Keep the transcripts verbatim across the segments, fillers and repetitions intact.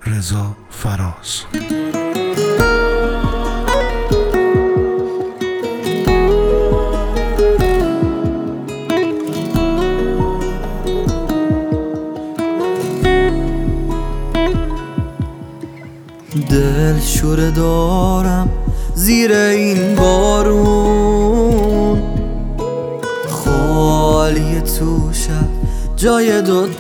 رضا فراز. دل شوره دارم زیر این بارون، خالی تو شب جای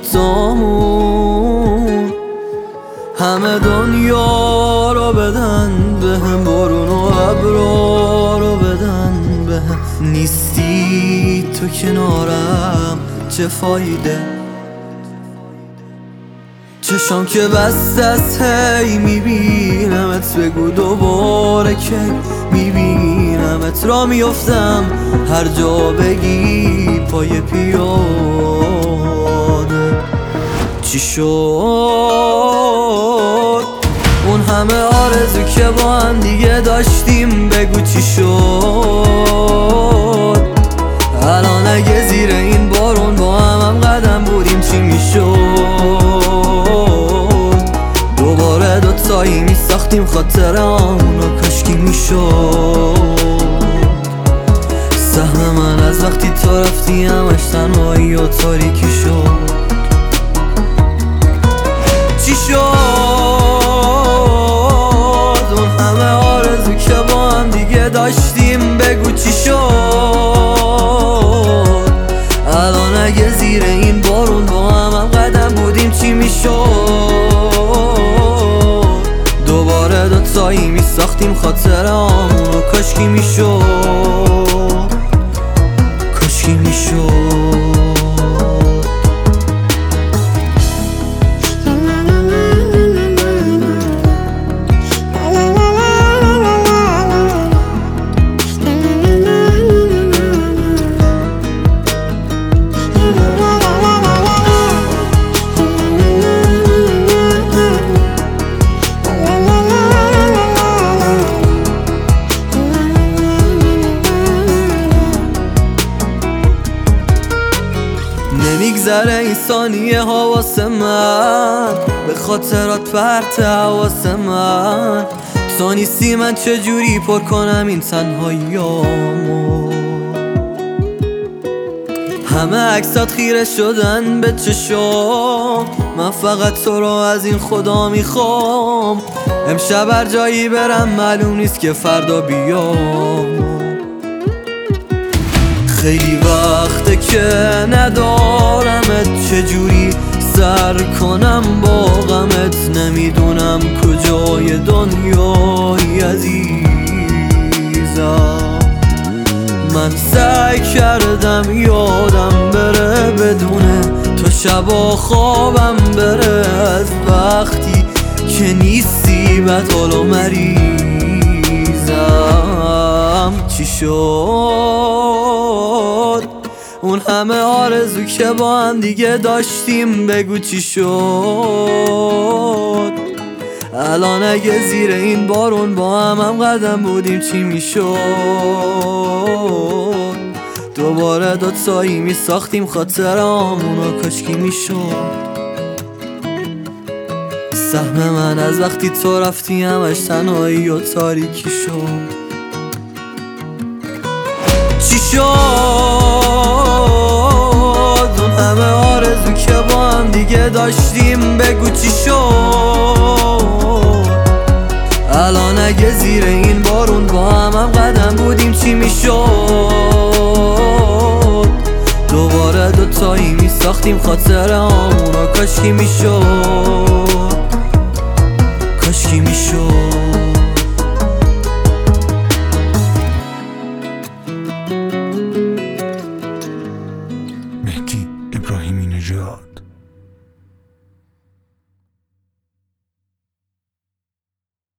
دوتامون. همه دنیا رو بدن بهم، بارون و ابرا رو بدن بهم. نیستی تو کنارم چه فایده؟ چشام که بست است هی میبینمت، بگو دوباره که میبینمت. را میفتم هر جا بگی پای پیاده. چی شد اون همه آرزو که با هم دیگه داشتیم؟ بگو چی شد الان اگه زیر این بارون با هم هم قدم بودیم چی میشد؟ دوباره دوتایی میساختیم خاطرامونو، کاشکی میشد. سهم من از وقتی تو رفتی همش تنهایی و تاریکی شد. چی شد اون همه آرزو که با هم دیگه داشتیم؟ بگو چی شد الان اگه زیر این بارون با هم هم قدم بودیم چی میشد؟ دوباره دوتایی میساختیم خاطرامونو، کاشکی میشد، کاشکی میشد. نمیگذره این ثانیه ها واسه من، به خاطرات پرت حواس من. تو نیستی من چجوری پر کنم این تنهاییامو؟ همه عکسات خیره شدن به چشام، من فقط تو رو از این خدا میخوام. امشب هر جایی برم معلوم نیست که فردا بیام. خیلی وقته که ندارمت، چجوری سر کنم با غمت؟ نمیدونم کجای دنیایی عزیزم. من سعی کردم یادم بره بدونه، تو شبا خوابم بره از وقتی که نیستی بدحال و مریضم. چی شد اون همه آرزو که با هم دیگه داشتیم؟ بگو چی شد الان اگه زیر این بارون با هم هم قدم بودیم چی میشد؟ دوباره دوتایی میساختیم خاطرامونو، کاشکی میشد. سهم من از وقتی تو رفتی همش تنهایی و تاریکی شد. چی شد اون همه آرزو که با هم دیگه داشتیم؟ بگو چی شد الان اگه زیر این بارون با هم هم قدم بودیم چی میشد؟ دوباره دوتایی میساختیم خاطرامونو، کاشکی میشد.